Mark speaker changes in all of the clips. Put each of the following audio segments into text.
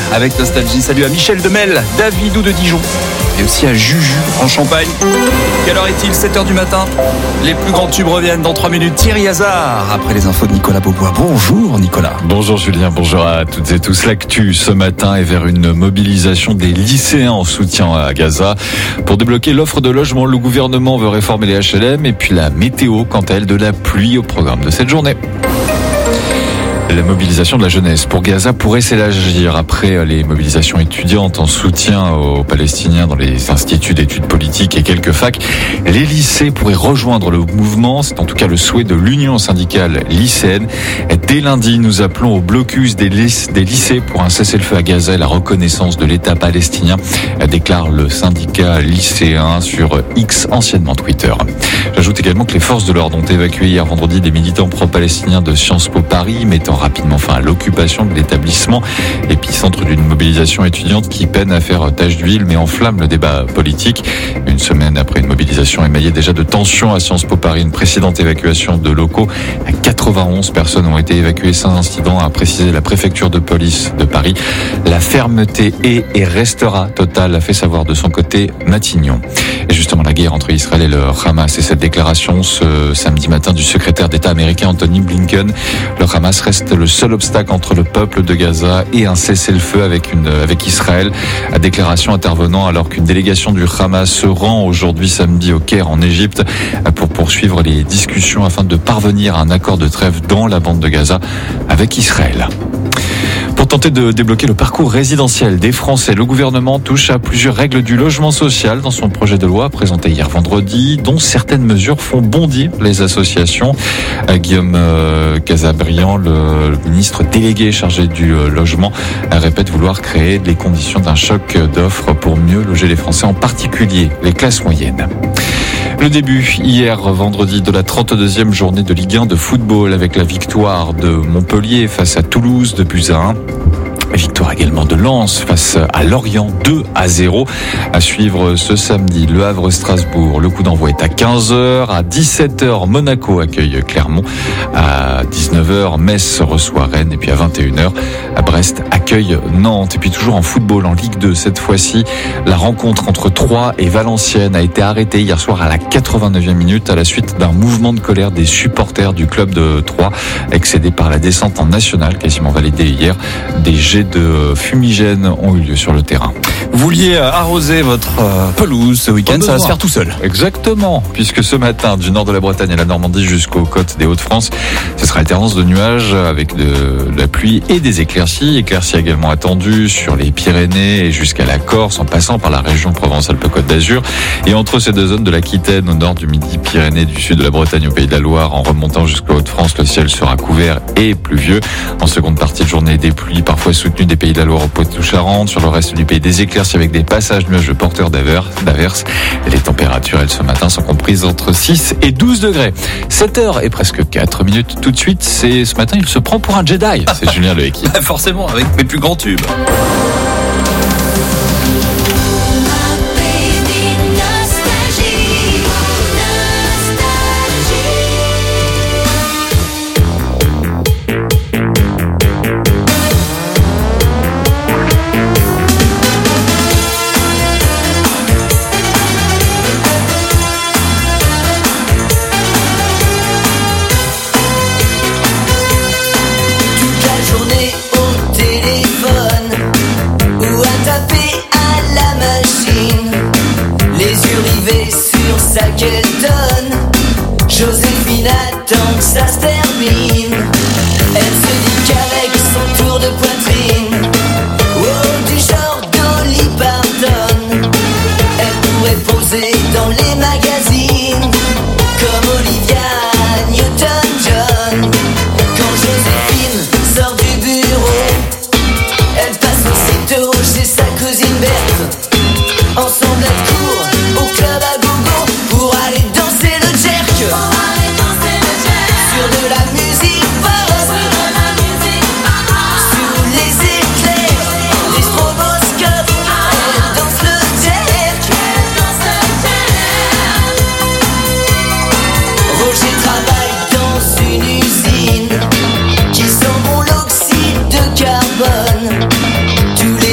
Speaker 1: avec nostalgie. Salut à Michel Demel, Davidou de Dijon et aussi à Juju en Champagne. Quelle heure est-il ? 7h du matin. Les plus grands tubes reviennent dans 3 minutes. Thierry Hazard, après les infos de Nicolas Beaubois. Bonjour Nicolas.
Speaker 2: Bonjour Julien, bonjour à toutes et tous. L'actu ce matin est vers une mobilisation des lycéens en soutien à Gaza. Pour débloquer l'offre de logement, le gouvernement veut réformer les HLM et puis la météo, quant à elle, de la pluie au programme de cette journée. La mobilisation de la jeunesse pour Gaza pourrait s'élargir après les mobilisations étudiantes en soutien aux Palestiniens dans les instituts d'études politiques et quelques facs. Les lycées pourraient rejoindre le mouvement. C'est en tout cas le souhait de l'Union syndicale lycéenne. Dès lundi, nous appelons au blocus des lycées pour un cessez-le-feu à Gaza et la reconnaissance de l'État palestinien, déclare le syndicat lycéen sur X, anciennement Twitter. J'ajoute également que les forces de l'ordre ont évacué hier vendredi des militants pro-palestiniens de Sciences Po Paris, mettant rapidement fin à l'occupation de l'établissement, épicentre d'une mobilisation étudiante qui peine à faire tache d'huile mais enflamme le débat politique. Une semaine après une mobilisation émaillée déjà de tensions à Sciences Po Paris, une précédente évacuation de locaux, 91 personnes ont été évacuées sans incident, a précisé la préfecture de police de Paris. La fermeté est et restera totale, a fait savoir de son côté Matignon. Et justement, la guerre entre Israël et le Hamas et cette déclaration ce samedi matin du secrétaire d'État américain Anthony Blinken. Le Hamas reste le seul obstacle entre le peuple de Gaza et un cessez-le-feu avec Israël. La déclaration intervenant alors qu'une délégation du Hamas se rend aujourd'hui samedi au Caire en Égypte pour poursuivre les discussions afin de parvenir à un accord de trêve dans la bande de Gaza avec Israël. Pour tenter de débloquer le parcours résidentiel des Français, le gouvernement touche à plusieurs règles du logement social dans son projet de loi présenté hier vendredi, dont certaines mesures font bondir les associations. Guillaume Casabriand, le ministre délégué chargé du logement, répète vouloir créer les conditions d'un choc d'offres pour mieux loger les Français, en particulier les classes moyennes. Le début, hier vendredi, de la 32e journée de Ligue 1 de football avec la victoire de Montpellier face à Toulouse de buts à 1. Victoire également de Lens face à Lorient 2-0. À suivre ce samedi, Le Havre-Strasbourg. Le coup d'envoi est à 15h. À 17h, Monaco accueille Clermont. À 19h, Metz reçoit Rennes. Et puis à 21h, Brest accueille Nantes. Et puis toujours en football, en Ligue 2, cette fois-ci, la rencontre entre Troyes et Valenciennes a été arrêtée hier soir à la 89e minute à la suite d'un mouvement de colère des supporters du club de Troyes, excédé par la descente en nationale, quasiment validée hier. Des jets de fumigène ont eu lieu sur le terrain.
Speaker 1: Vous vouliez arroser votre pelouse ce week-end, ça va se faire tout seul.
Speaker 2: Exactement, puisque ce matin, du nord de la Bretagne et la Normandie jusqu'aux côtes des Hauts-de-France, ce sera alternance de nuages avec de la pluie et des éclaircies. Éclaircies également attendues sur les Pyrénées et jusqu'à la Corse, en passant par la région Provence-Alpes-Côte d'Azur. Et entre ces deux zones de l'Aquitaine, au nord du Midi, Pyrénées, du sud de la Bretagne au Pays de la Loire, en remontant jusqu'aux Hauts-de-France, le ciel sera couvert et pluvieux. En seconde partie de journée, des pluies parfois soutenues des Pays de la Loire au Poitou-Charentes. Sur le reste du pays, des éclaircies avec des passages nuageux porteurs d'averses. Les températures, elles, ce matin, sont comprises entre 6 et 12 degrés. 7h et presque 4 minutes. Tout de suite, ce matin, il se prend pour un Jedi. C'est Julien Lehéki.
Speaker 1: Forcément, avec mes plus grands tubes.
Speaker 3: Joséphine attend que ça se termine. Elle se dit qu'avec son tour de poitrine, oh, du genre Dolly Parton, elle pourrait poser dans les magazines comme Olivia Newton-John. Quand Joséphine sort du bureau, elle passe aussitôt chez sa cousine Berthe. Ensemble elles courent au club à gogo pour aller danser le jerk. Sur de la musique pop, sous les éclairs, les stroboscopes, elle danse le jerk. Roger travaille dans une usine qui sent bon l'oxyde de carbone. Tous les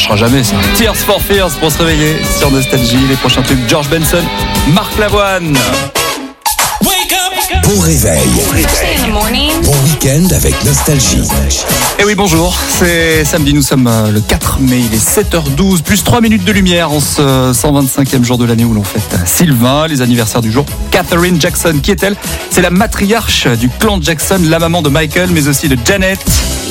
Speaker 1: marchera jamais ça. Tears for Fears pour se réveiller sur Nostalgie. Les prochains tubes, George Benson, Marc Lavoine.
Speaker 4: Bon réveil. Bon week-end avec Nostalgie.
Speaker 1: Et oui, bonjour, c'est samedi, nous sommes le 4 mai, il est 7h12, plus 3 minutes de lumière en ce 125e jour de l'année où l'on fête Sylvain, les anniversaires du jour. Catherine Jackson, qui est-elle? C'est la matriarche du clan Jackson, la maman de Michael, mais aussi de Janet.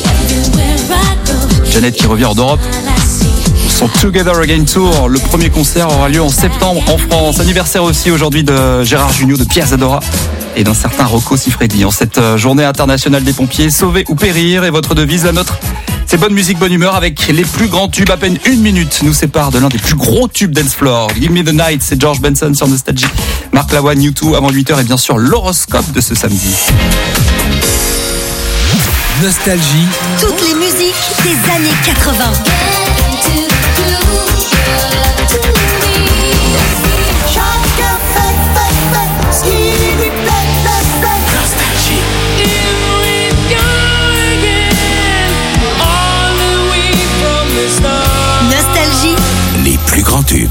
Speaker 1: Janet qui revient en Europe. Son Together Again Tour, le premier concert aura lieu en septembre en France. Anniversaire aussi aujourd'hui de Gérard Jugnot, de Pierre Zadora et d'un certain Rocco Siffredi. En cette journée internationale des pompiers, sauver ou périr. Et votre devise, la nôtre, c'est bonne musique, bonne humeur avec les plus grands tubes. À peine une minute nous sépare de l'un des plus gros tubes dance floor. Give Me the Night, c'est George Benson sur Nostalgie. Marc Lavoine, U2 avant 8h et bien sûr l'horoscope de ce samedi.
Speaker 4: Nostalgie.
Speaker 5: Toutes les musiques des années 80. Nostalgie.
Speaker 4: Les plus grands tubes.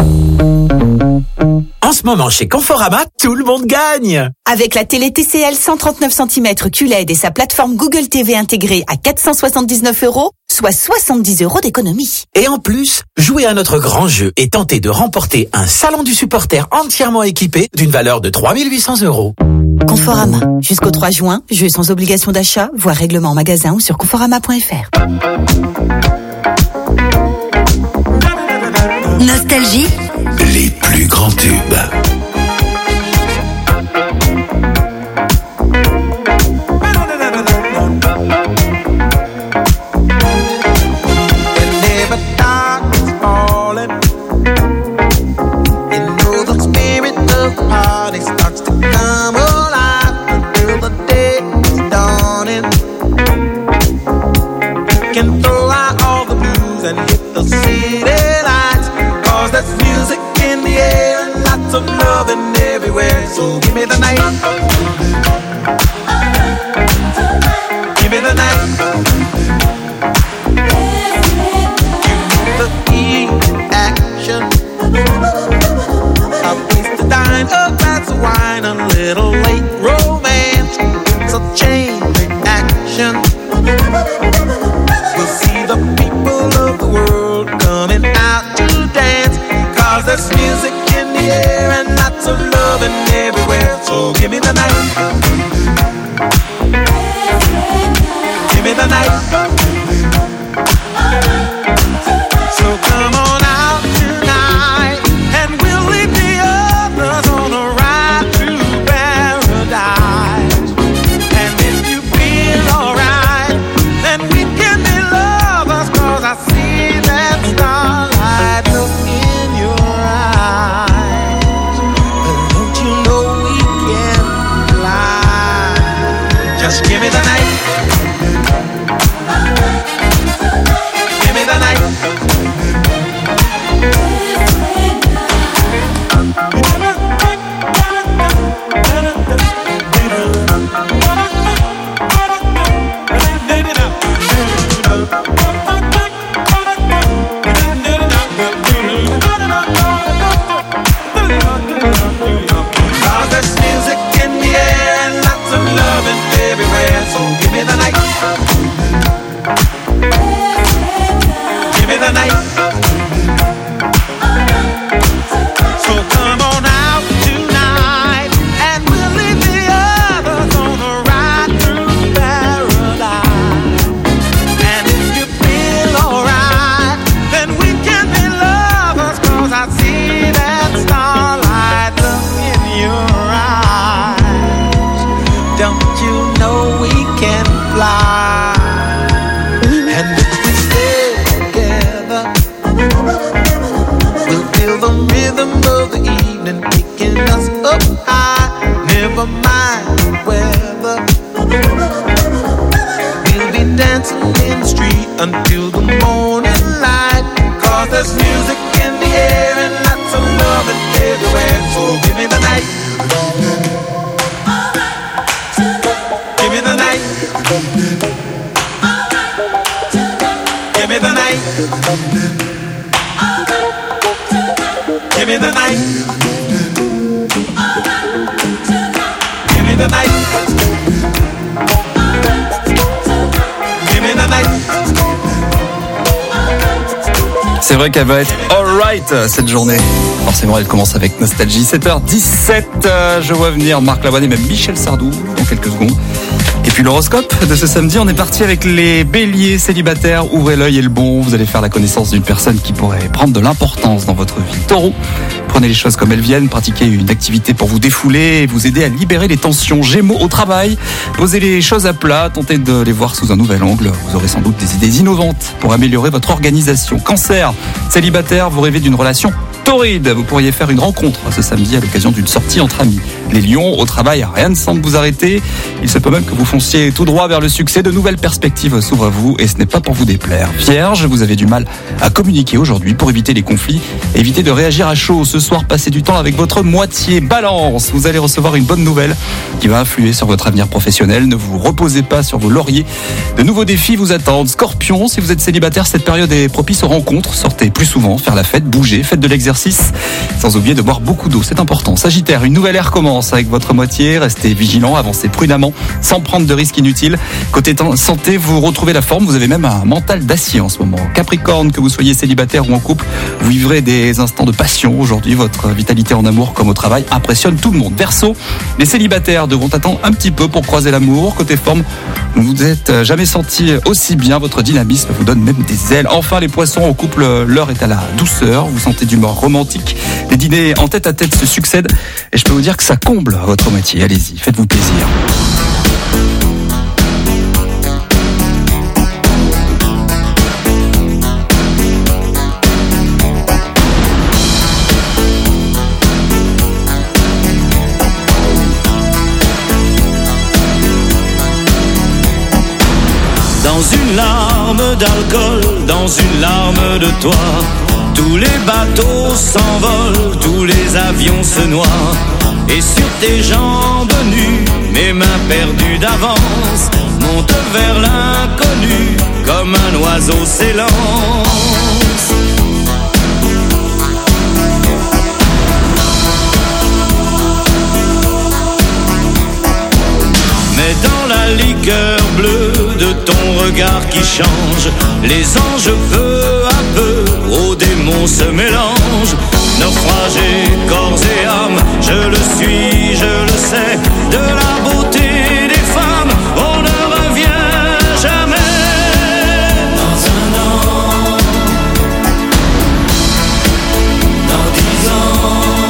Speaker 6: En ce moment, chez Conforama, tout le monde gagne.
Speaker 7: Avec la télé TCL 139 cm QLED et sa plateforme Google TV intégrée à 479 €, soit 70 € d'économie.
Speaker 6: Et en plus, jouez à notre grand jeu et tentez de remporter un salon du supporter entièrement équipé d'une valeur de 3 800 €.
Speaker 7: Conforama. Jusqu'au 3 juin, jeu sans obligation d'achat, voire règlement en magasin ou sur conforama.fr.
Speaker 5: Nostalgie.
Speaker 4: Les plus grands tubes.
Speaker 8: Of loving everywhere, so give me the night. Give me the night. Give me the key action. A place to dine, a glass of wine, a little late romance. It's a chain reaction. We'll see the people of the world coming out to dance, 'cause there's music in the air and lots of loving everywhere. So give me the night. Give me the night. So come on out tonight and we'll leave the others on a ride to paradise. And if you feel alright, then we can be lovers, 'cause I see that starlight look in your eyes. Don't you know we can fly? Just give me the night. Give me the night. Cause there's music in the air and lots of loving everywhere. So give me the night. Give me the night. So come on out tonight and we'll leave the others on a ride through paradise. And if you feel alright, then we can be lovers, 'cause I see that starlight look in your eyes. Don't you know we can fly? And if we stay together, we'll feel the rhythm of the evening taking us up high. Never mind the weather, we'll be dancing in the street until the morning light. 'Cause there's music in the air and lots of loving everywhere. So give me the night. Give me the night. Give me the night. Give me the night. Give me the night. Give me the night.
Speaker 1: C'est vrai qu'elle va être alright cette journée. Forcément, elle commence avec nostalgie. 7h17, je vois venir Marc Lavoine et même Michel Sardou dans quelques secondes. Et puis l'horoscope de ce samedi, on est parti avec les béliers célibataires. Ouvrez l'œil et le bon, vous allez faire la connaissance d'une personne qui pourrait prendre de l'importance dans votre vie. Taureau, prenez les choses comme elles viennent, pratiquez une activité pour vous défouler et vous aider à libérer les tensions. Gémeaux, au travail, posez les choses à plat, tentez de les voir sous un nouvel angle. Vous aurez sans doute des idées innovantes pour améliorer votre organisation. Cancer, célibataire, vous rêvez d'une relation torride. Vous pourriez faire une rencontre ce samedi à l'occasion d'une sortie entre amis. Les lions, au travail, rien ne semble vous arrêter. Il se peut même que vous fonciez tout droit vers le succès. De nouvelles perspectives s'ouvrent à vous et ce n'est pas pour vous déplaire. Vierge, vous avez du mal à communiquer aujourd'hui pour éviter les conflits. Évitez de réagir à chaud. Ce soir, passez du temps avec votre moitié. Balance, vous allez recevoir une bonne nouvelle qui va influer sur votre avenir professionnel. Ne vous reposez pas sur vos lauriers. De nouveaux défis vous attendent. Scorpion, si vous êtes célibataire, cette période est propice aux rencontres. Sortez plus souvent, faire la fête, bouger, faites de l'exercice. Sans oublier de boire beaucoup d'eau, c'est important. Sagittaire, une nouvelle ère commence avec votre moitié. Restez vigilant, avancez prudemment, sans prendre de risques inutiles. Côté santé, vous retrouvez la forme. Vous avez même un mental d'acier en ce moment. Capricorne, que vous soyez célibataire ou en couple, vous vivrez des instants de passion. Aujourd'hui, votre vitalité en amour comme au travail impressionne tout le monde. Verseau, les célibataires devront attendre un petit peu pour croiser l'amour. Côté forme, vous ne vous êtes jamais senti aussi bien. Votre dynamisme vous donne même des ailes. Enfin, les poissons, au couple, l'heure est à la douceur. Vous sentez d'humeur romantique. Les dîners en tête à tête se succèdent et je peux vous dire que ça comble votre moitié. Allez-y, faites-vous plaisir.
Speaker 9: Dans une larme d'alcool, dans une larme de toi, tous les bateaux s'envolent, tous les avions se noient. Et sur tes jambes nues, mes mains perdues d'avance montent vers l'inconnu, comme un oiseau s'élance. Mais dans la liqueur bleue de ton regard qui change, les anges peu à peu aux démons se mélangent. Naufragé corps et âme, je le suis, je le sais. De la beauté des femmes, on ne revient jamais. Dans un an, dans 10 ans,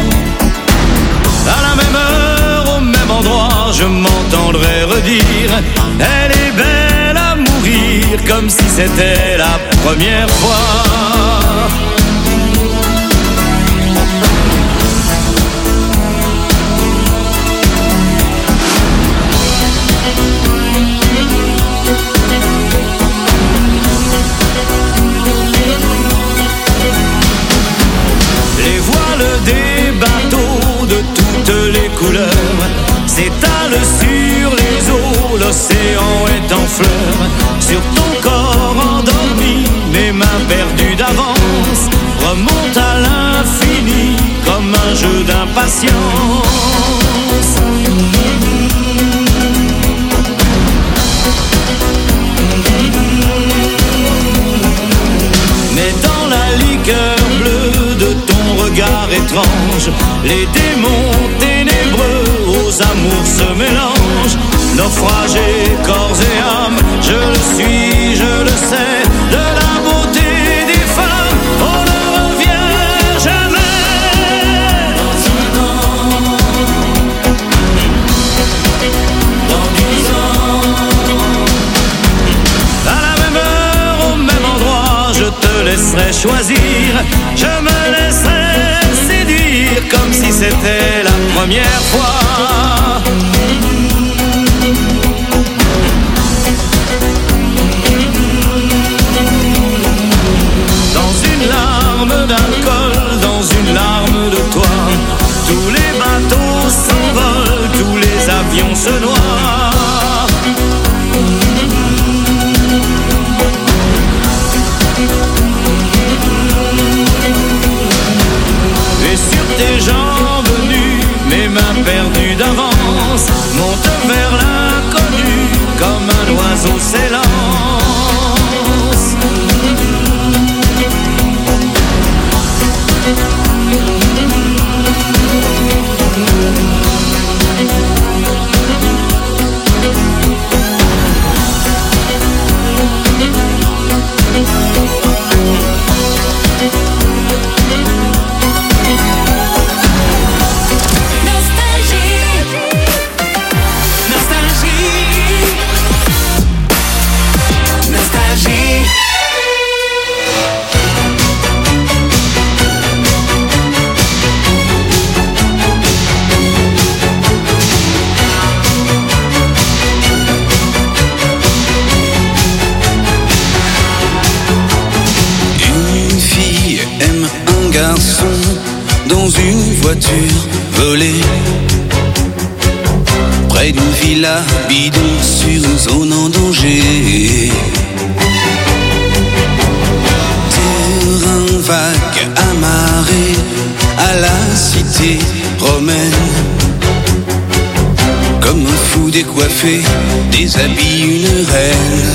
Speaker 9: à la même heure, au même endroit, je m'entendrai redire: elle est belle à mourir, comme si c'était la première fois. Les voiles des bateaux de toutes les couleurs s'étalent sur les eaux, l'océan est en fleurs. Sur ton corps endormi, mes mains perdues d'avance remontent à l'infini comme un jeu d'impatience. Mais dans la liqueur bleue de ton regard étrange, les démons ténébreux aux amours se mélangent. Naufragé corps et âme, je le suis, je le sais. De la beauté des femmes, on ne revient jamais. Dans un an, dans 10 ans, à la même heure, au même endroit, je te laisserai choisir. Je me laisserai séduire comme si c'était la première fois. D'alcool dans une larme de toi, tous les bateaux s'envolent, tous les avions se noient. garçon dans une voiture volée près d'une villa bidon sur une zone en danger. Terrain vague amarré à la cité romaine. Comme un fou décoiffé, déshabille une reine.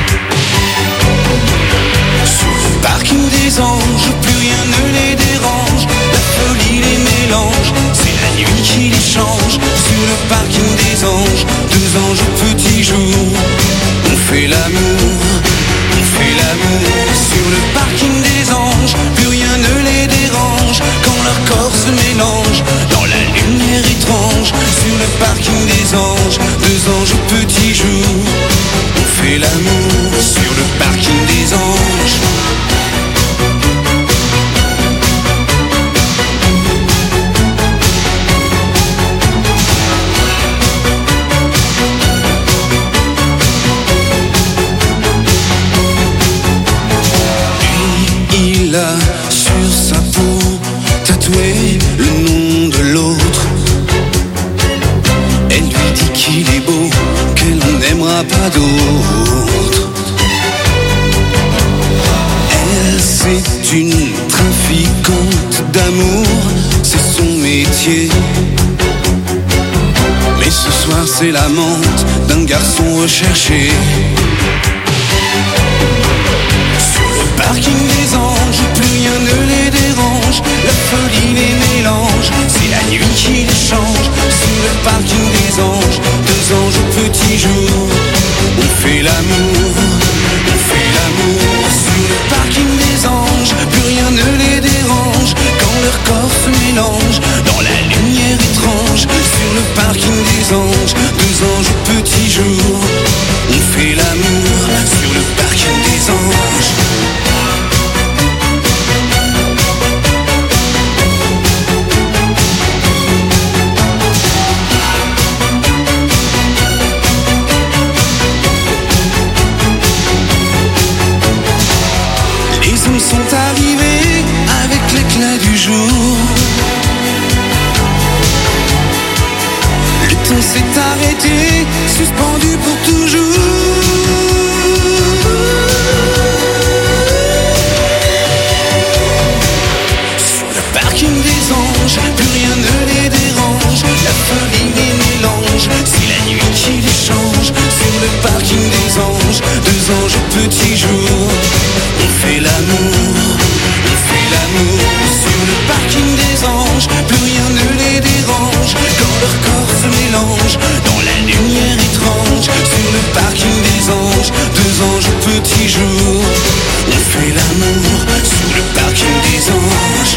Speaker 9: Sur le parking des anges, plus rien ne les dérange. La folie les mélange, c'est la nuit qui les change. Sur le parking des anges, deux anges au petit jour. On fait l'amour, on fait l'amour. Sur le parking des anges, plus rien ne les dérange. Quand leur corps se mélange dans la lumière étrange. Sur le parking des anges, deux anges au petit jour. On fait l'amour sur le parking des anges. Il a sur sa peau tatoué le nom de l'autre. Elle lui dit qu'il est beau, qu'elle n'aimera pas d'autre. Elle, c'est une trafiquante d'amour, c'est son métier. Mais ce soir c'est l'amante d'un garçon recherché. Parking des anges, plus rien ne les dérange. La folie les mélange, c'est la nuit qui les change. Sur le parking des anges, deux anges au petit jour. On fait l'amour, on fait l'amour. Sur le parking des anges, plus rien ne les dérange. Quand leur corps se mélange dans la lumière étrange. Sur le parking des anges, deux anges au petit jour. On fait l'amour sur le parking des anges. Sont arrivés avec l'éclat du jour. Le temps s'est arrêté, suspendu pour toujours. Sur le parking des anges, plus rien ne les dérange. La folie les mélange, c'est la nuit qui les change. Sur le parking des anges, deux anges au petit jour. On fait l'amour, on fait l'amour. Sur le parking des anges, plus rien ne les dérange. Quand leur corps se mélange dans la lumière étrange. Sur le parking des anges, deux anges au petit jour. On fait l'amour sur le parking des anges.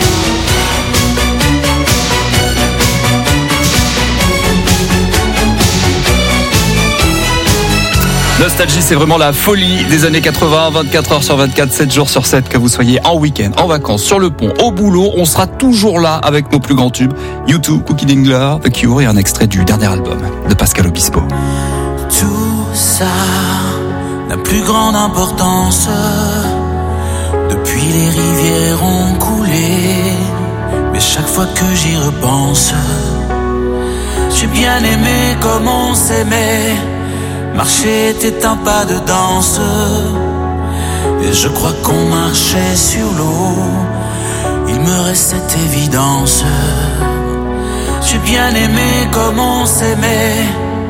Speaker 1: Nostalgie, c'est vraiment la folie des années 80, 24 heures sur 24, 7 jours sur 7, que vous soyez en week-end, en vacances, sur le pont, au boulot, on sera toujours là avec nos plus grands tubes. U2, Cookie Dingler, The Cure et un extrait du dernier album de Pascal Obispo.
Speaker 10: Tout ça n'a plus grande importance. Depuis les rivières ont coulé, mais chaque fois que j'y repense, j'ai bien aimé comme on s'aimait. Marcher était un pas de danse, et je crois qu'on marchait sur l'eau. Il me reste cette évidence. J'ai bien aimé comme on s'aimait.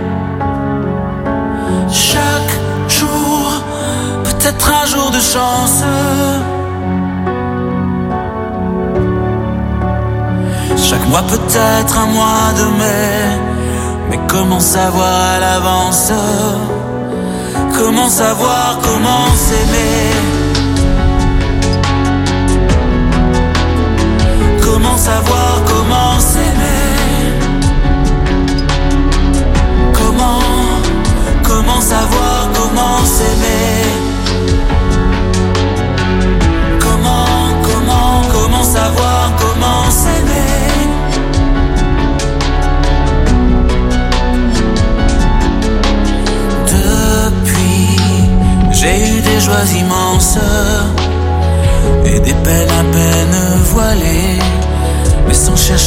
Speaker 10: Chaque jour, peut-être un jour de chance. Chaque mois peut-être un mois de mai. Mais comment savoir à l'avance? Comment savoir comment s'aimer? Comment savoir comment s'aimer? Comment savoir comment s'aimer? Comment savoir comment s'aimer? J'ai eu des joies immenses et des peines à peine voilées.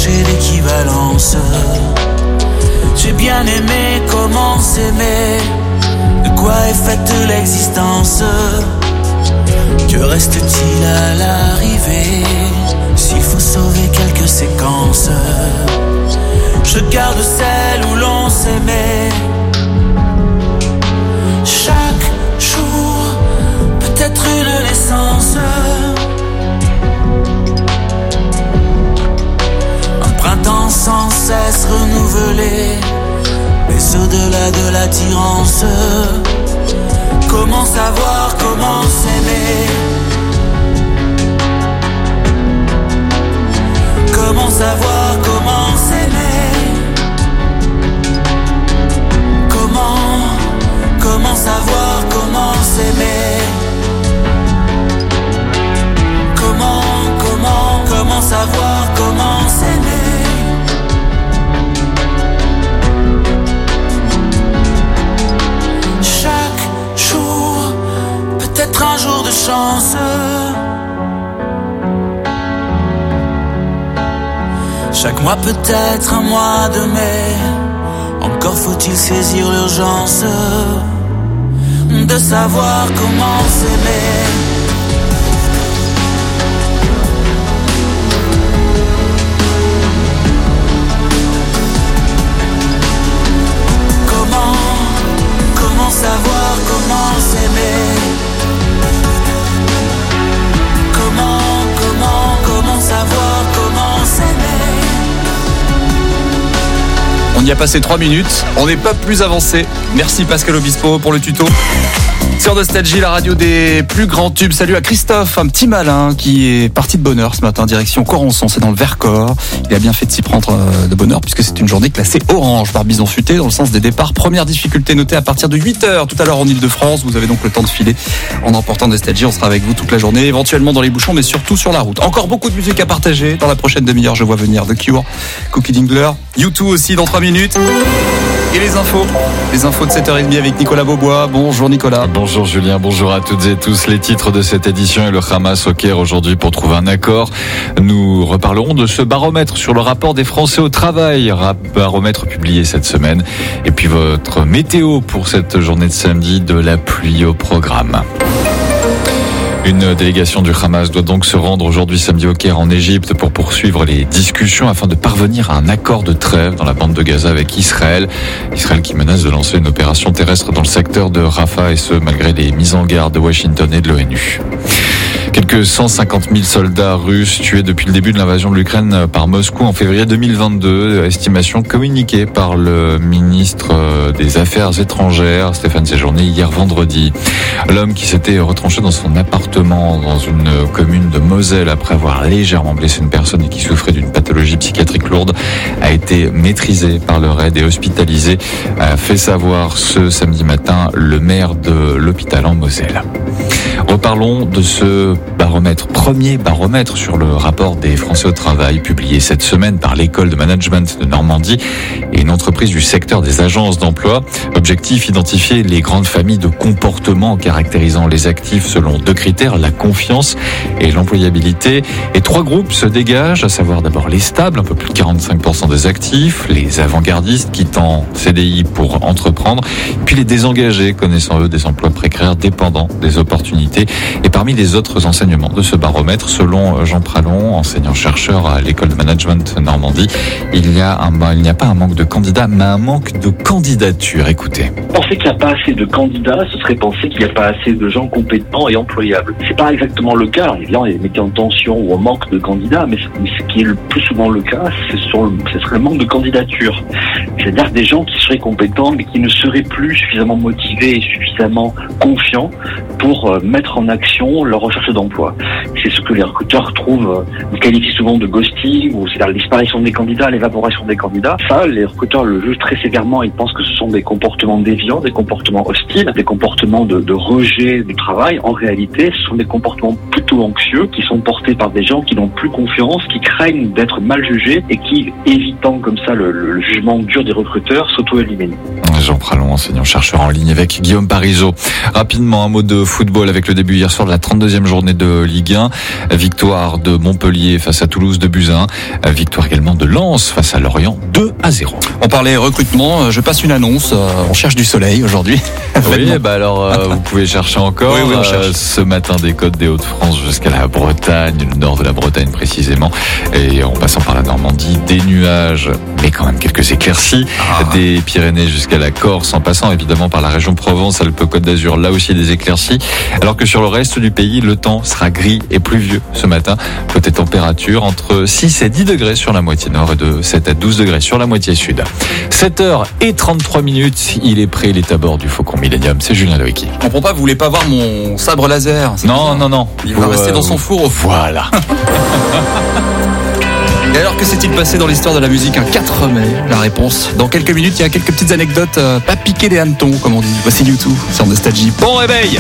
Speaker 10: chercher l'équivalence. J'ai bien aimé comment s'aimer. De quoi est faite l'existence? Que reste-t-il à l'arrivée? S'il faut sauver quelques séquences, je garde celle où l'on s'aimait. Chaque jour, peut-être une naissance. Un printemps sans cesse renouvelé. Mais au-delà de l'attirance, comment savoir comment s'aimer? Comment savoir comment s'aimer? Comment savoir comment s'aimer? Comment savoir comment s'aimer? Chaque jour, peut-être un jour de chance. Chaque mois peut-être un mois de mai. Encore faut-il saisir l'urgence de savoir comment s'aimer. Comment savoir comment s'aimer? Comment savoir comment s'aimer?
Speaker 1: On y a passé 3 minutes, on n'est pas plus avancé. Merci Pascal Obispo pour le tuto. Sur Nostalgie, la radio des plus grands tubes. Salut à Christophe, un petit malin qui est parti de bonne heure ce matin, direction Corançon, c'est dans le Vercors. Il a bien fait de s'y prendre de bonne heure puisque c'est une journée classée orange par Bison Futé dans le sens des départs. Première difficulté notée à partir de 8h tout à l'heure en Ile-de-France. Vous avez donc le temps de filer en emportant Nostalgie. On sera avec vous toute la journée, éventuellement dans les bouchons, mais surtout sur la route. Encore beaucoup de musique à partager. Dans la prochaine demi-heure, je vois venir The Cure, Cookie Dingler, U2 aussi dans 3 minutes. Et les infos de 7h30 avec Nicolas Beaubois. Bonjour Nicolas.
Speaker 2: Bonjour Julien, bonjour à toutes et tous. Les titres de cette édition et le Hamas au Caire aujourd'hui pour trouver un accord. Nous reparlerons de ce baromètre sur le rapport des Français au travail, baromètre publié cette semaine. Et puis votre météo pour cette journée de samedi, de la pluie au programme. Une délégation du Hamas doit donc se rendre aujourd'hui samedi au Caire en Égypte pour poursuivre les discussions afin de parvenir à un accord de trêve dans la bande de Gaza avec Israël. Israël qui menace de lancer une opération terrestre dans le secteur de Rafah et ce malgré les mises en garde de Washington et de l'ONU. Quelques 150 000 soldats russes tués depuis le début de l'invasion de l'Ukraine par Moscou en février 2022, estimation communiquée par le ministre des Affaires étrangères, Stéphane Séjourné, hier vendredi. L'homme qui s'était retranché dans son appartement dans une commune de Moselle après avoir légèrement blessé une personne et qui souffrait d'une pathologie psychiatrique lourde a été maîtrisé par le raid et hospitalisé, a fait savoir ce samedi matin le maire de l'hôpital en Moselle. Reparlons de ce baromètre, premier baromètre sur le rapport des Français au travail publié cette semaine par l'école de management de Normandie et une entreprise du secteur des agences d'emploi. Objectif, identifier les grandes familles de comportements caractérisant les actifs selon 2 critères, la confiance et l'employabilité. Et 3 groupes se dégagent, à savoir d'abord les stables, un peu plus de 45% des actifs, les avant-gardistes quittant CDI pour entreprendre, puis les désengagés connaissant eux des emplois précaires dépendants des opportunités. Et parmi les autres enseignements de ce baromètre, selon Jean Pralon, enseignant-chercheur à l'école de management Normandie, il n'y a pas un manque de candidats, mais un manque de candidatures. Écoutez.
Speaker 11: Penser qu'il n'y a pas assez de candidats, ce serait penser qu'il n'y a pas assez de gens compétents et employables. C'est pas exactement le cas. Évidemment, il y a des métiers en tension où on manque de candidats, mais ce qui est le plus souvent le cas, ce serait le manque de candidatures. C'est-à-dire des gens qui seraient compétents, mais qui ne seraient plus suffisamment motivés et suffisamment confiants pour mettre en action leur recherche d'emploi. C'est ce que les recruteurs qualifient souvent de ghosting, ou c'est-à-dire la disparition des candidats, l'évaporation des candidats. Ça, les recruteurs le jugent très sévèrement. Ils pensent que ce sont des comportements déviants, des comportements hostiles, des comportements de rejet du travail. En réalité, ce sont des comportements plutôt anxieux qui sont portés par des gens qui n'ont plus confiance, qui craignent d'être mal jugés et qui, évitant comme ça le jugement dur des recruteurs, s'auto-éliminent.
Speaker 2: Jean Pralon, enseignant-chercheur en ligne avec Guillaume Parisot. Rapidement, un mot de football avec le début hier soir de la 32e journée de Ligue 1. Victoire de Montpellier face à Toulouse 2-1. Victoire également de Lens face à Lorient 2-0.
Speaker 1: On parlait recrutement, je passe une annonce, on cherche du soleil aujourd'hui.
Speaker 2: Oui, vous pouvez chercher encore.
Speaker 1: Oui, on cherche.
Speaker 2: Ce matin des côtes des Hauts-de-France jusqu'à la Bretagne, le nord de la Bretagne précisément, et en passant par la Normandie, des nuages, mais quand même quelques éclaircies, des Pyrénées jusqu'à la Corse, en passant évidemment par la région Provence-Alpes-Côte d'Azur, là aussi des éclaircies, alors que sur le reste du pays, le temps sera gris et pluvieux ce matin. Côté température, entre 6 et 10 degrés sur la moitié nord et de 7 à 12 degrés sur la moitié sud. 7h33, il est prêt, il est à bord du Faucon Millenium, c'est Julien Loïki.
Speaker 1: Je comprends pas, vous voulez pas voir mon sabre laser?
Speaker 2: Non.
Speaker 1: Il va rester dans son four.
Speaker 2: Voilà.
Speaker 1: Et alors, que s'est-il passé dans l'histoire de la musique un 4 mai? La réponse dans quelques minutes. Il y a quelques petites anecdotes, pas piquer des hannetons, comme on dit. Voici YouTube sur Nostalgie. Bon réveil.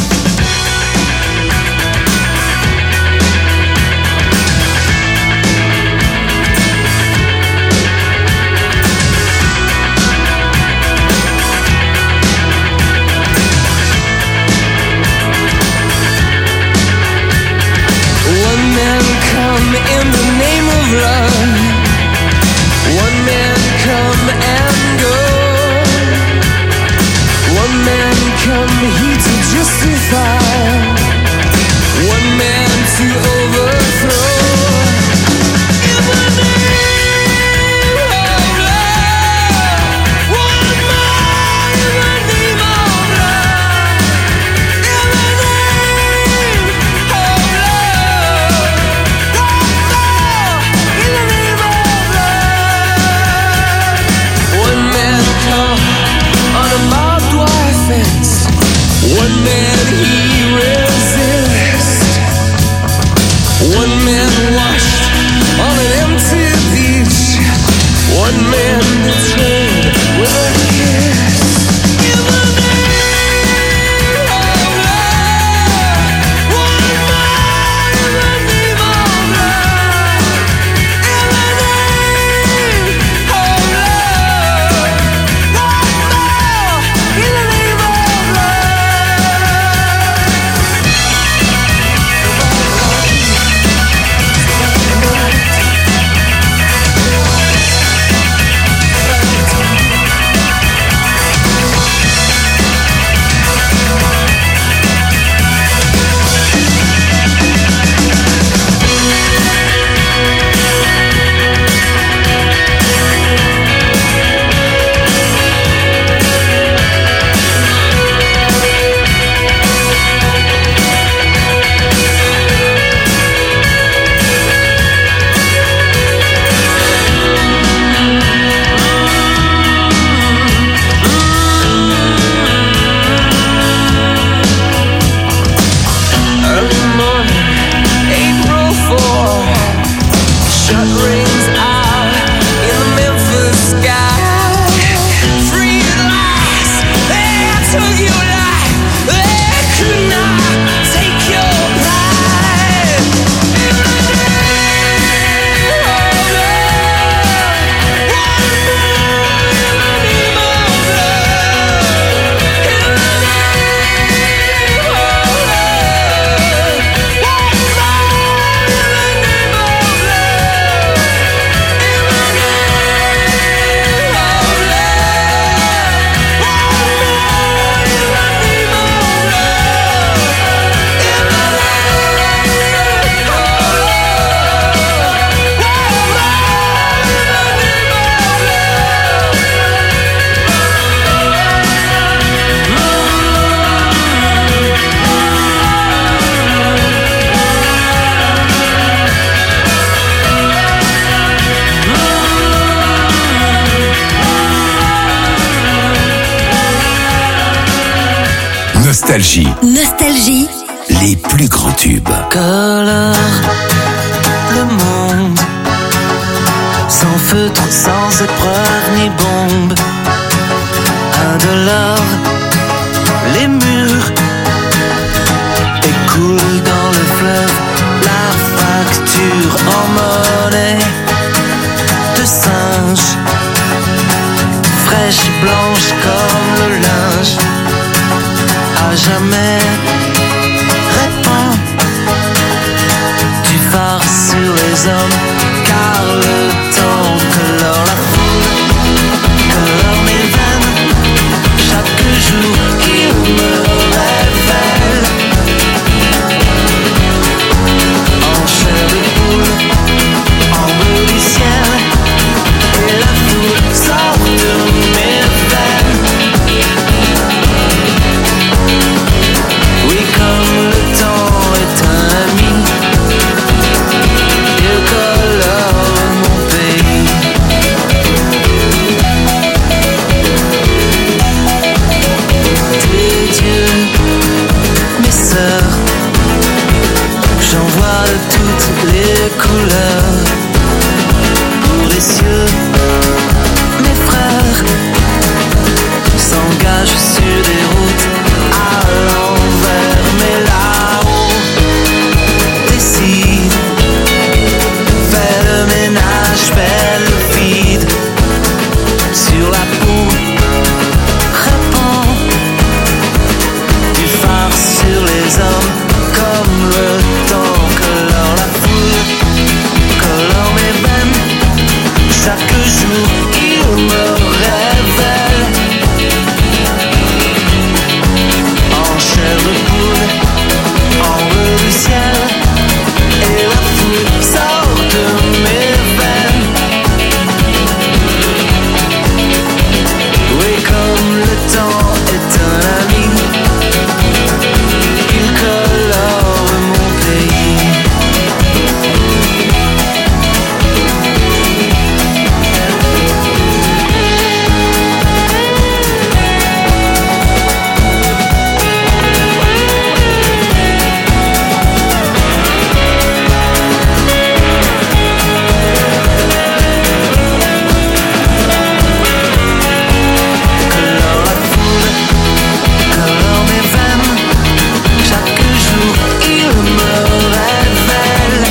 Speaker 4: Nostalgie.
Speaker 5: Nostalgie.
Speaker 4: Les plus grands tubes.
Speaker 10: Colore le monde, sans feutre, sans épreuve ni bombe. Indolore, les murs écoulent dans le fleuve la facture en monnaie de singe, fraîche et blanche comme jamais. Réponds, tu pars sur les hommes, car le temps colore la foule, colore mes veines. Chaque jour il me révèle en chair de poule, en bleu du ciel, et la foule sort de mes veines. Oui, comme le temps est un ami, il colore mon pays. Tes yeux, mes sœurs, j'en vois de toutes les couleurs. Pour les cieux, mes frères s'engagent sur des routes à l'envers, mais là-haut décide, fais le ménage, fais le vide sur la peau. Réponds, du phare sur les hommes, comme le temps colore la foule, colore mes veines. Chaque jour il me révèle en chair de poule, en bleu du ciel, et la foule sort de mes veines. Oui, comme le temps est un ami, il colore mon pays. Colore la foule, colore mes veines. Chaque jour il me révèle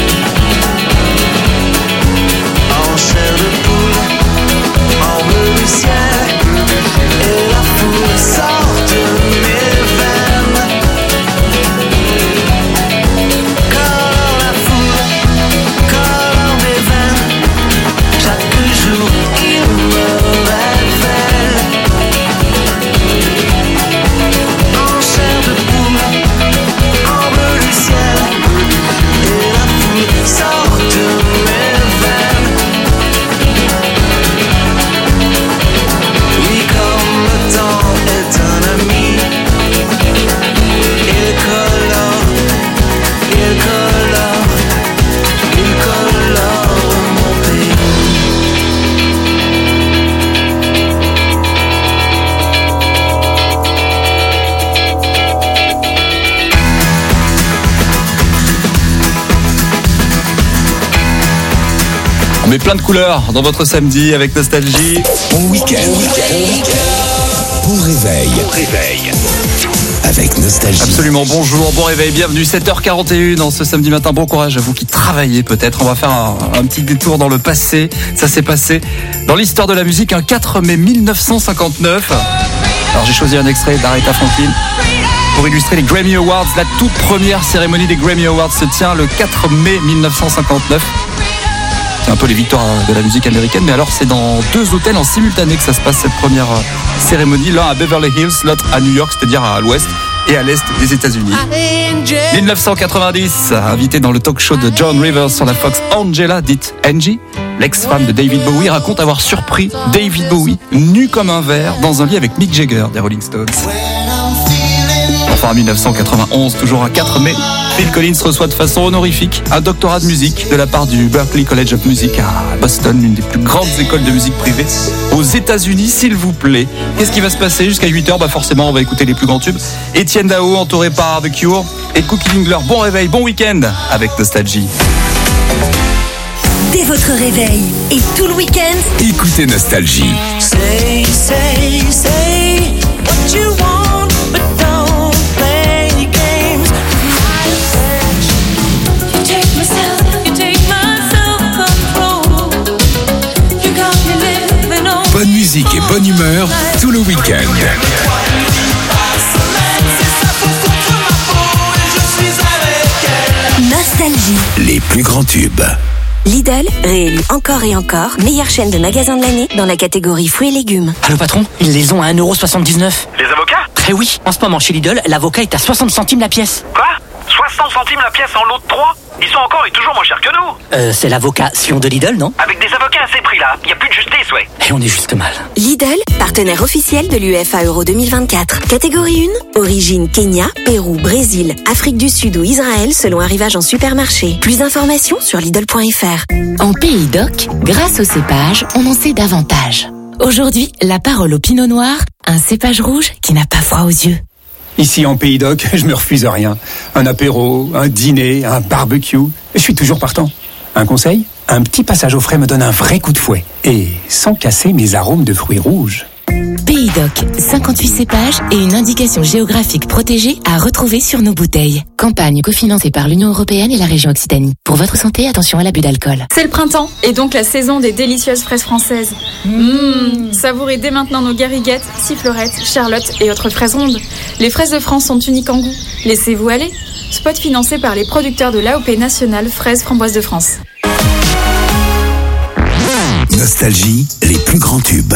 Speaker 10: en chair de poule, en bleu du ciel, et la foule sort de mes veines. Colore la foule, colore mes veines. Chaque jour il me révèle en chair de poule, en bleu du ciel, et la foule sort de mes veines. Oui, comme le temps est un ami, il colore, il colore, il colore mon pays.
Speaker 1: On met plein de couleurs dans votre samedi avec Nostalgie.
Speaker 4: Bon week-end. Bon réveil. Avec Nostalgie.
Speaker 1: Absolument, bonjour, bon réveil, bienvenue, 7h41 dans ce samedi matin. Bon courage à vous qui travaillez peut-être. On va faire un petit détour dans le passé. Ça s'est passé dans l'histoire de la musique un 4 mai 1959. Alors j'ai choisi un extrait d'Aretha Franklin pour illustrer les Grammy Awards. La toute première cérémonie des Grammy Awards se tient le 4 mai 1959. C'est un peu les victoires de la musique américaine, mais alors c'est dans 2 hôtels en simultané que ça se passe, cette première cérémonie. L'un à Beverly Hills, l'autre à New York, c'est-à-dire à l'ouest et à l'est des États-Unis. 1990, invité dans le talk show de John Rivers sur la Fox, Angela, dite Angie, l'ex-femme de David Bowie, raconte avoir surpris David Bowie nu comme un verre dans un lit avec Mick Jagger des Rolling Stones. Enfin, en 1991, toujours un 4 mai, Phil Collins reçoit de façon honorifique un doctorat de musique de la part du Berklee College of Music à Boston, l'une des plus grandes écoles de musique privée aux États-Unis, s'il vous plaît. Qu'est-ce qui va se passer jusqu'à 8h? Bah forcément, on va écouter les plus grands tubes. Étienne Dao, entouré par The Cure, et Cookie Dingler. Bon réveil, bon week-end avec Nostalgie.
Speaker 5: Dès votre réveil et tout le week-end,
Speaker 4: écoutez Nostalgie.
Speaker 10: Say, say, say what you want, but don't play any games. My affection, you take my self-control. You got me living on.
Speaker 4: Bonne musique et bonne humeur tout le week-end.
Speaker 10: So let's
Speaker 4: grands tubes.
Speaker 5: Lidl, réélu encore et encore, meilleure chaîne de magasins de l'année dans la catégorie fruits et légumes.
Speaker 12: Allô patron, ils les ont à 1,79€.
Speaker 13: Les avocats ?
Speaker 12: Eh oui, en ce moment chez Lidl, l'avocat est à 60 centimes la pièce.
Speaker 13: Quoi ? 60 centimes la pièce en lot de 3 ? Ils sont encore et toujours moins chers que nous.
Speaker 12: C'est l'avocat Sion de Lidl, non ?
Speaker 13: Avec des avocats à ces prix-là, il n'y a plus de justice, ouais.
Speaker 12: Et on est juste mal.
Speaker 5: Lidl, partenaire officiel de l'UEFA Euro 2024. Catégorie 1, origine Kenya, Pérou, Brésil, Afrique du Sud ou Israël selon arrivage en supermarché. Plus d'informations sur Lidl.fr.
Speaker 14: En Pays d'Oc, grâce au cépage, on en sait davantage. Aujourd'hui, la parole au Pinot Noir, un cépage rouge qui n'a pas froid aux yeux.
Speaker 15: Ici en Pays d'Oc, je me refuse rien. Un apéro, un dîner, un barbecue, je suis toujours partant. Un conseil ? Un petit passage au frais me donne un vrai coup de fouet. Et sans casser mes arômes de fruits rouges.
Speaker 14: Pays d'Oc, 58 cépages et une indication géographique protégée à retrouver sur nos bouteilles. Campagne cofinancée par l'Union européenne et la région Occitanie. Pour votre santé, attention à l'abus d'alcool.
Speaker 16: C'est le printemps et donc la saison des délicieuses fraises françaises. Savourez dès maintenant nos gariguettes, sifflerettes, charlottes et autres fraises rondes. Les fraises de France sont uniques en goût. Laissez-vous aller. Spot financé par les producteurs de l'AOP nationale Fraises Framboises de France.
Speaker 4: Nostalgie, les plus grands tubes.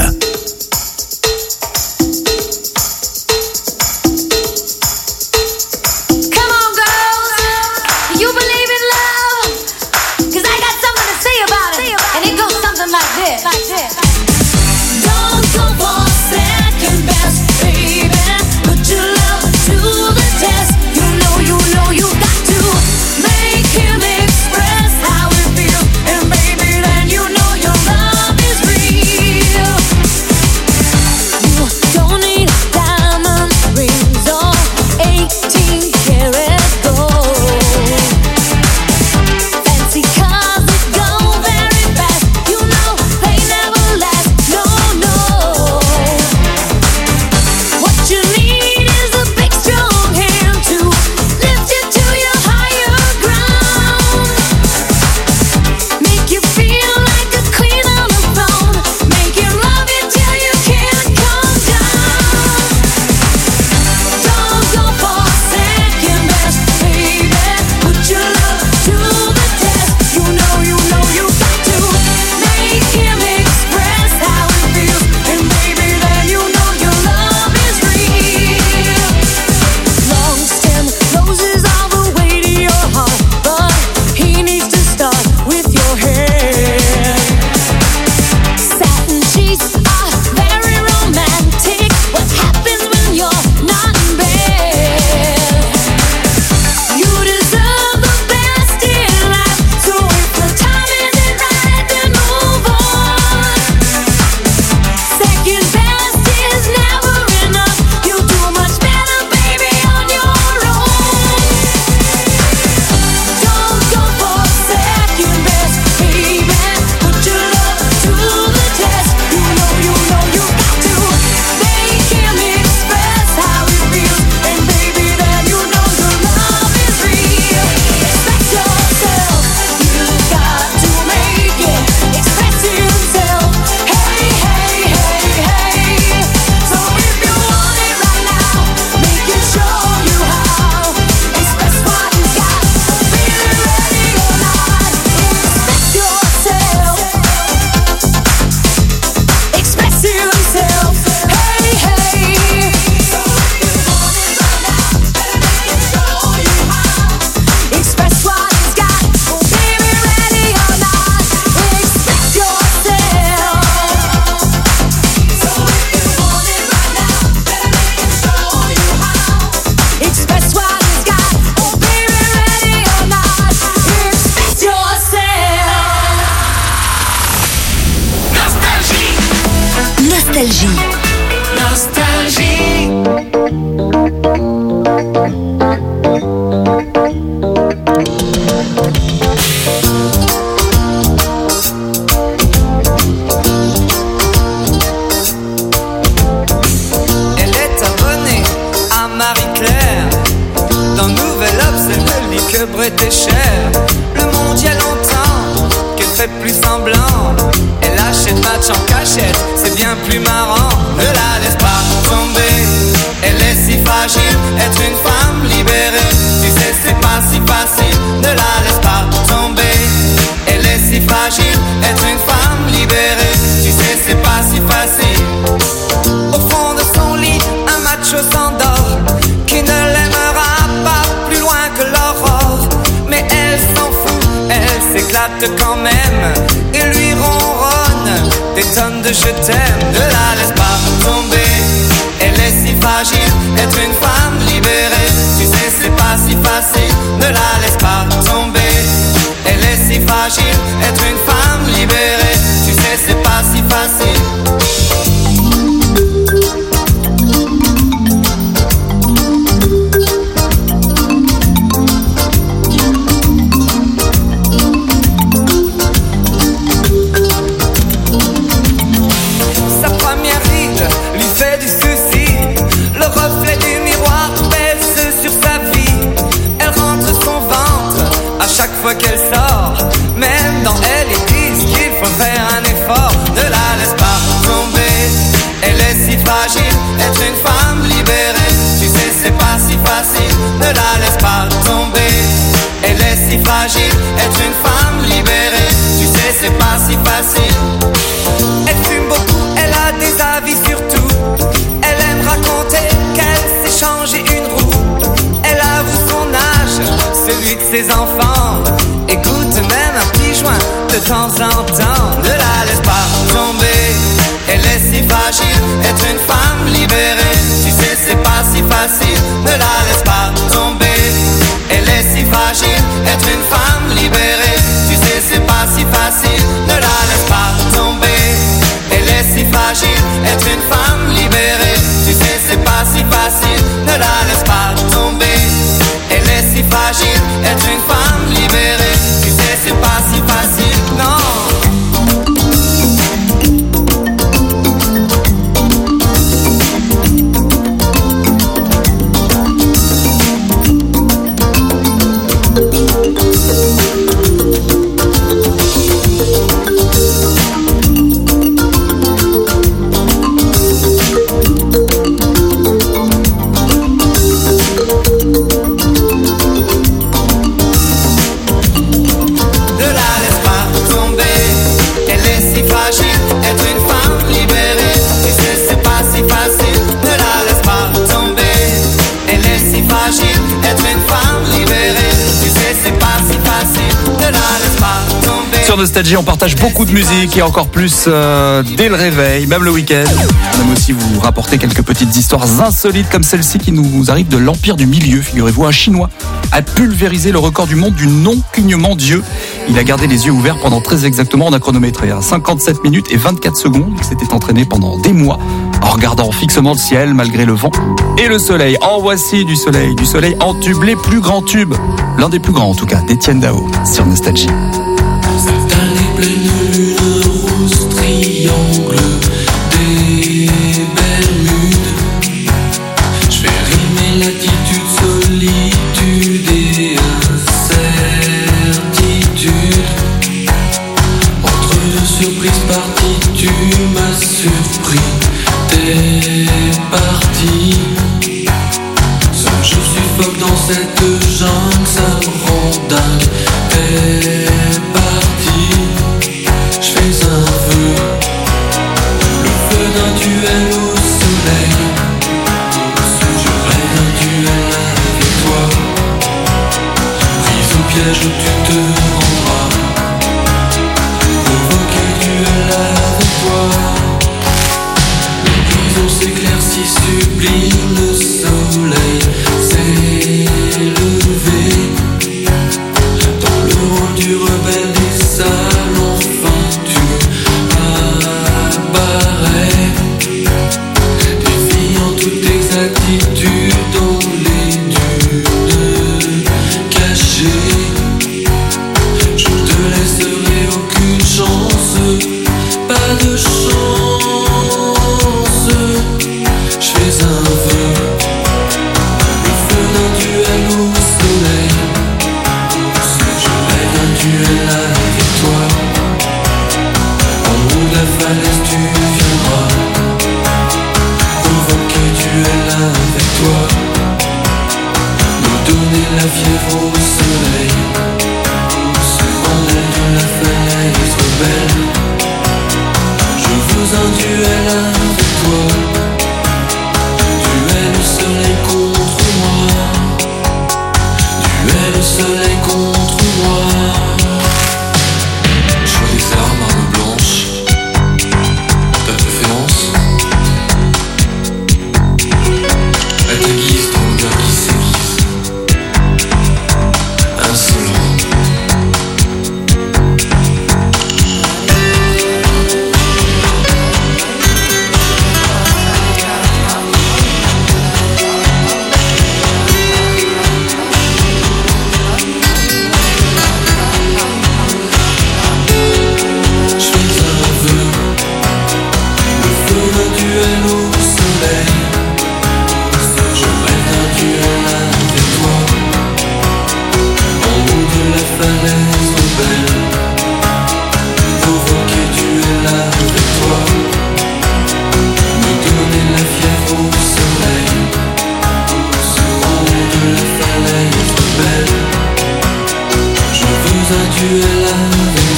Speaker 17: prêter cher. Le monde y a longtemps qu'elle fait plus semblant. Elle achète match en cachette, c'est bien plus marrant. Ne la laisse pas tomber, elle est si fragile. Être une femme libérée, tu sais c'est pas si facile. Ne la laisse pas tomber. fragile, être une femme libérée. Tu sais, c'est pas si facile. Au fond de son lit, un macho s'endort, qui ne l'aimera pas plus loin que l'aurore. Mais elle s'en fout, elle s'éclate quand même, et lui ronronne des tonnes de je t'aime. Ne la laisse pas tomber, elle est si fragile, être une femme libérée. Tu sais, c'est pas si facile, ne la laisse pas tomber. Elle est si fragile, être une femme libérée. Tu sais, c'est pas si facile. Sa première ride lui fait du souci. Le reflet du miroir pèse sur sa vie. Elle rentre son ventre à chaque fois qu'elle sort. Même dans elle, ils disent qu'il faut faire un effort. Ne la laisse pas tomber, elle est si fragile, être une femme libérée. Tu sais, c'est pas si facile, ne la laisse pas tomber. Elle est si fragile, être une femme libérée. Tu sais, c'est pas si facile. Elle fume beaucoup, elle a des avis sur tout. Elle aime raconter qu'elle s'est changé une roue. Elle avoue son âge, celui de ses enfants, et goûte même un petit joint de temps en temps. Ne la laisse pas tomber, elle est si fragile, être une femme libérée. Tu sais, c'est pas si facile, ne la laisse pas tomber. Elle est si fragile, être une femme libérée. Tu sais, c'est pas si facile, ne la laisse pas tomber. Elle est si fragile, être une femme libérée. Tu sais, c'est pas si facile, ne la laisse pas tomber. Elle est si fragile, être une femme libérée. Tu sais, c'est pas si facile, non.
Speaker 1: Sur Nostalgie, on partage beaucoup de musique et encore plus dès le réveil, même le week-end. On aime aussi vous rapporter quelques petites histoires insolites comme celle-ci qui nous arrive de l'Empire du Milieu. Figurez-vous, un Chinois a pulvérisé le record du monde du non-clignement d'yeux. Il a gardé les yeux ouverts pendant très exactement, on a chronométré, 57 minutes et 24 secondes. Il s'était entraîné pendant des mois en regardant fixement le ciel malgré le vent et le soleil. En voici du soleil en tube, les plus grands tubes. L'un des plus grands en tout cas, d'Étienne Dao sur Nostalgie.
Speaker 10: Les pleines lunes roses, triangles, des Bermudes. Je fais rimer l'attitude, solitude et incertitude. Entre deux surprises parties, tu m'as surpris. T'es parti. Seul je suffoque dans cette jungle, ça me rend dingue. T'es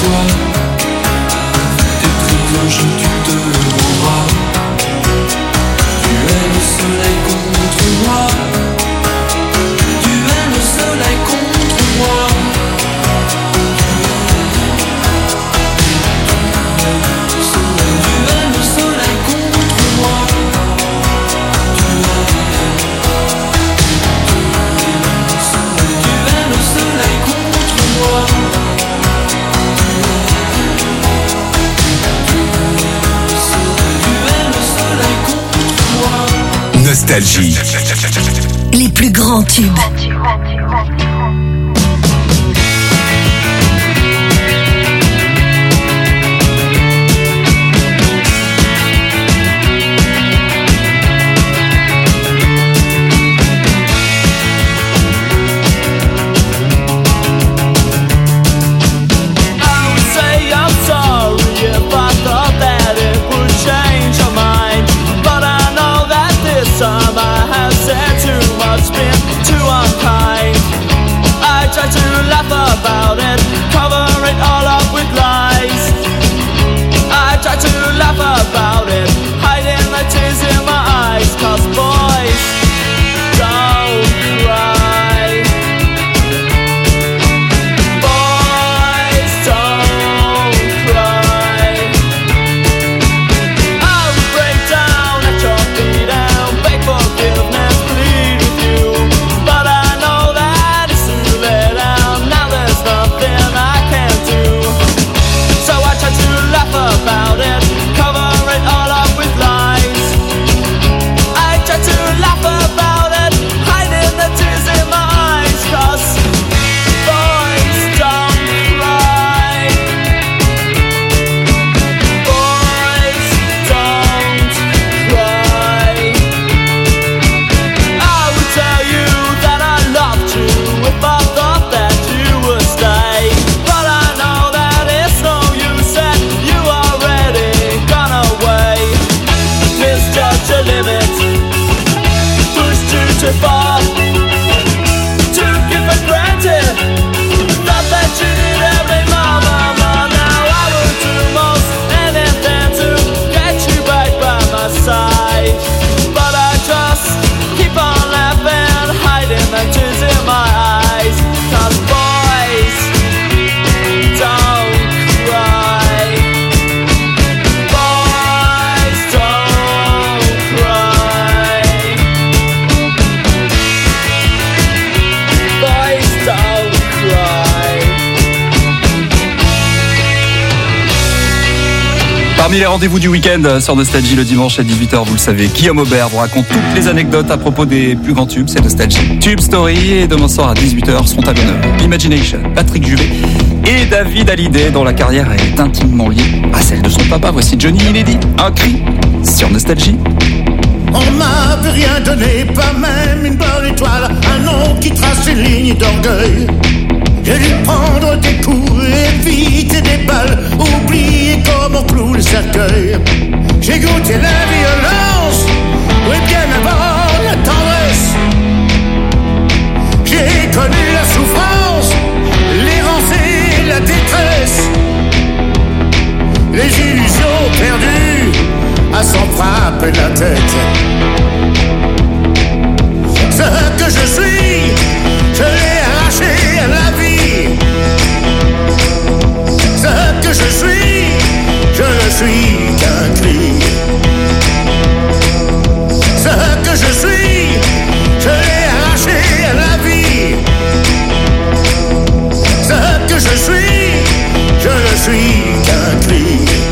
Speaker 18: toi. Tes privilèges, tu te rendras. Tu es le soleil contre moi. Tu es le soleil contre moi.
Speaker 4: Nostalgie.
Speaker 5: Les plus grands tubes.
Speaker 9: Time I have said too much, been too unkind. I try to laugh about it, cover it all up with lies. I try to laugh about it, hiding the tears in my eyes. 'Cause boys don't cry. Boys don't cry. I'll break down at your feet and beg forgiveness, plead with you. But I know that it's too late and now there's nothing I can do. So I try to laugh about it, cover it all up with lies. I try to laugh about it, hiding the tears in my eyes. 'Cause boys don't cry. Boys don't cry. I would tell you that I loved you if I thought that you would stay. But I know that it's no use and you already gone away. Misjudge your limit, pushed you too far, took it for granted, thought that you did every mama. Now I would do most anything to get you back by my side. But I just keep on laughing, hiding the tears in my eyes. 'Cause boys don't cry. Boys don't cry. Boys don't cry.
Speaker 1: Parmi les rendez-vous du week-end sur Nostalgie le dimanche à 18h, vous le savez, Guillaume Aubert vous raconte toutes les anecdotes à propos des plus grands tubes, c'est Nostalgie. Tube Story, et demain soir à 18h seront à l'honneur Imagination, Patrick Juvet et David Hallyday, dont la carrière est intimement liée à celle de son papa. Voici Johnny Hallyday, un cri sur Nostalgie.
Speaker 19: On m'avait rien donné, pas même une bonne étoile, un nom qui trace une ligne d'orgueil. J'ai dû prendre des coups, éviter des balles, oublier comment on cloue le cercueil. J'ai goûté la violence, oui bien avant la tendresse. J'ai connu la souffrance, l'errance et la détresse. Les illusions perdues à s'en frapper la tête. Ce que je suis, je l'ai arraché à la vie. Ce que je ne suis qu'un cri. Ce que je suis, je l'ai arraché à la vie. Ce que je ne suis qu'un cri.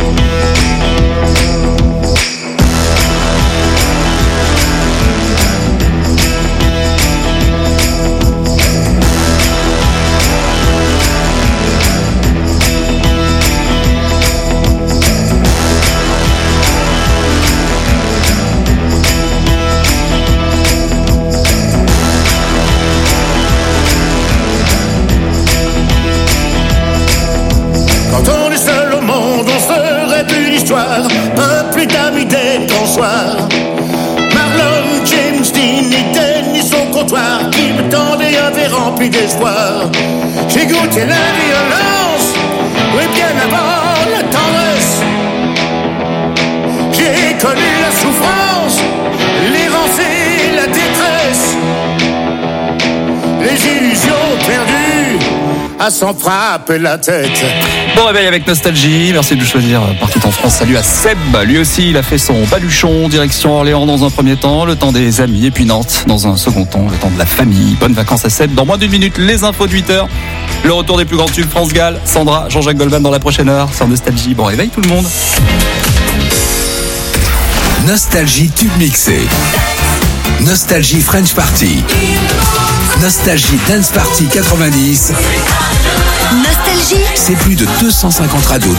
Speaker 19: Peuplé d'amis des grands soirs. Marlon, James Dean et Denis son comptoir qui me tendait un verre rempli d'espoir. J'ai goûté la violence, oui bien connu la souffrance, l'errance et la détresse, les illusions perdues à s'en frapper la tête.
Speaker 1: Bon réveil avec Nostalgie, merci de le choisir partout en France. Salut à Seb, lui aussi il a fait son baluchon, direction Orléans dans un premier temps, le temps des amis, et puis Nantes dans un second temps, le temps de la famille. Bonnes vacances à Seb. Dans moins d'une minute, les infos de 8h, le retour des plus grands tubes, France Gall, Sandra, Jean-Jacques Goldman dans la prochaine heure sur Nostalgie. Bon réveil tout le monde.
Speaker 4: Nostalgie tube mixé. Nostalgie French Party. Nostalgie Dance Party 90.
Speaker 5: Nostalgie.
Speaker 4: C'est plus de 250 radios